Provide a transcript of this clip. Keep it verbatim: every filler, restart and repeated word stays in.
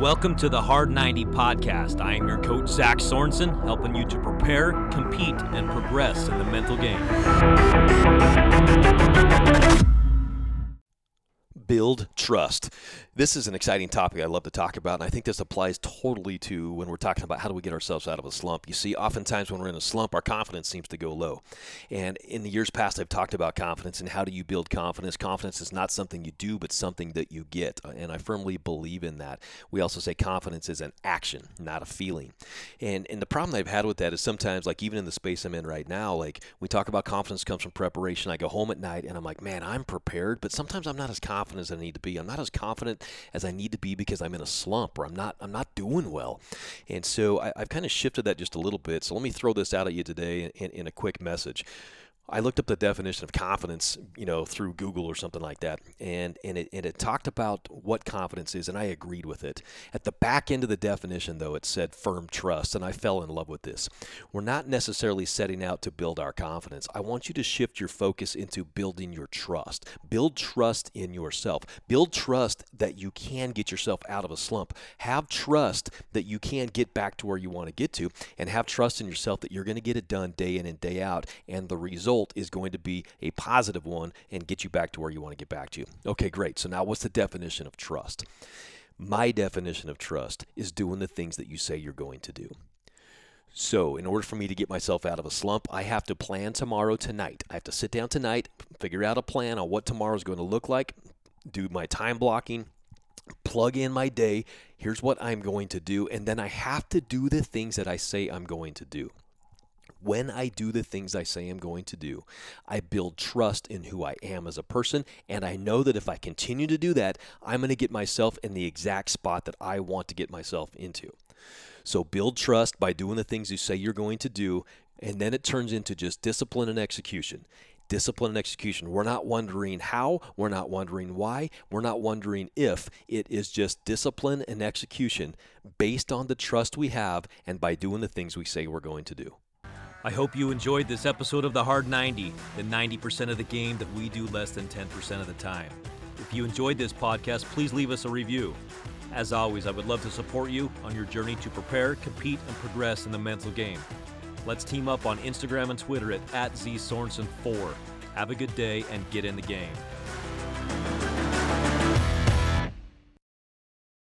Welcome to the Hard ninety podcast. I am your coach, Zach Sorensen, helping you to prepare, compete, and progress in the mental game. Build trust. This is an exciting topic I love to talk about, and I think this applies totally to when we're talking about how do we get ourselves out of a slump. You see, oftentimes when we're in a slump, our confidence seems to go low. And in the years past, I've talked about confidence and how do you build confidence. Confidence is not something you do, but something that you get, and I firmly believe in that. We also say confidence is an action, not a feeling. And, and the problem I've had with that is sometimes, like even in the space I'm in right now, like we talk about confidence comes from preparation. I go home at night and I'm like, man, I'm prepared, but sometimes I'm not as confident as I need to be. I'm not as confident as I need to be because I'm in a slump or I'm not I'm not doing well. And so I, I've kind of shifted that just a little bit. So let me throw this out at you today in, in a quick message. I looked up the definition of confidence, you know, through Google or something like that, and and it, and it talked about what confidence is, and I agreed with it. At the back end of the definition, though, it said firm trust, and I fell in love with this. We're not necessarily setting out to build our confidence. I want you to shift your focus into building your trust. Build trust in yourself. Build trust that you can get yourself out of a slump. Have trust that you can get back to where you want to get to, and have trust in yourself that you're going to get it done day in and day out, and the result is going to be a positive one and get you back to where you want to get back to. Okay, great. So now what's the definition of trust? My definition of trust is doing the things that you say you're going to do. So in order for me to get myself out of a slump, I have to plan tomorrow tonight. I have to sit down tonight, figure out a plan on what tomorrow is going to look like, do my time blocking, plug in my day. Here's what I'm going to do. And then I have to do the things that I say I'm going to do. When I do the things I say I'm going to do, I build trust in who I am as a person, and I know that if I continue to do that, I'm going to get myself in the exact spot that I want to get myself into. So build trust by doing the things you say you're going to do, and then it turns into just discipline and execution. Discipline and execution. We're not wondering how, we're not wondering why, we're not wondering if. It is just discipline and execution based on the trust we have and by doing the things we say we're going to do. I hope you enjoyed this episode of the Hard ninety, the ninety percent of the game that we do less than ten percent of the time. If you enjoyed this podcast, please leave us a review. As always, I would love to support you on your journey to prepare, compete, and progress in the mental game. Let's team up on Instagram and Twitter at, at Z Sorensen four. Have a good day and get in the game.